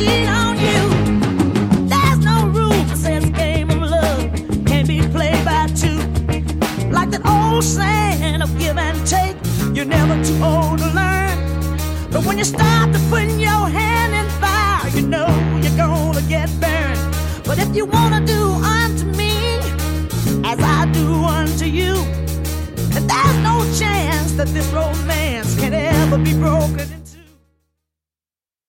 cheat on you. There's no rule that says the game of love can be played by two. Like that old saying of give and take, you're never too old to learn. But when you start to put your hand in fire, you know you're gonna get burned. But if you wanna do unto me as I do unto you, and there's no chance that this romance can ever be broken.